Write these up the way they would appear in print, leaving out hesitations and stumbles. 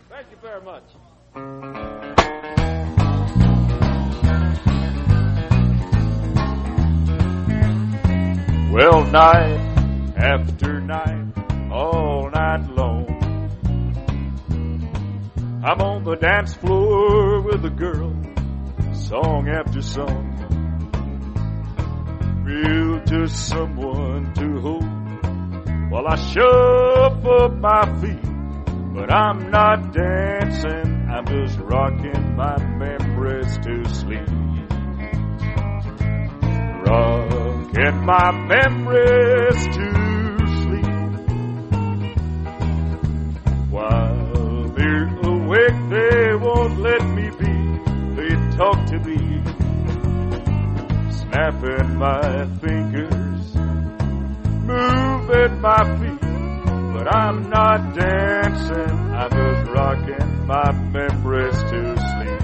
Thank you very much. Well, night after night, all night long, I'm on the dance floor with a girl, song after song. Feel just someone to hold while I shuffle my feet. But I'm not dancing, I'm just rocking my memories to sleep. Rocking my memories to sleep. While they're awake, they won't let me be. They talk to me, snapping my fingers, moving my feet. But I'm not dancing, I'm just rocking my memories to sleep.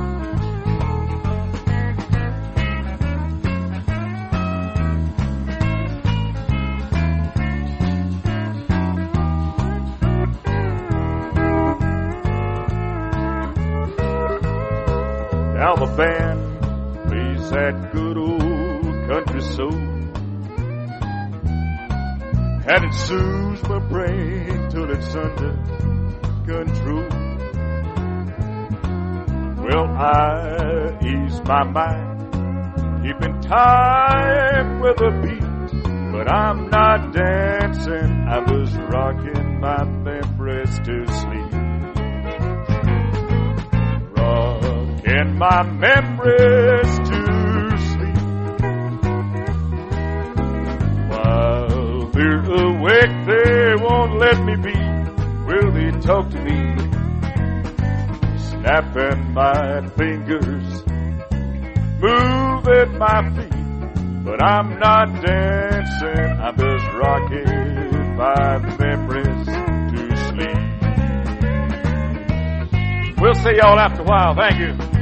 Now the band plays that good old country soul, and it soothes my brain till it's under control. Well, I ease my mind, keeping time with a beat. But I'm not dancing, I'm just rocking my memories to sleep. Rocking my memories to sleep. While they're awake, they won't let me be. Will they talk to me, snapping my fingers, moving my feet. But I'm not dancing, I'm just rocking my memories to sleep. We'll see y'all after a while. Thank you.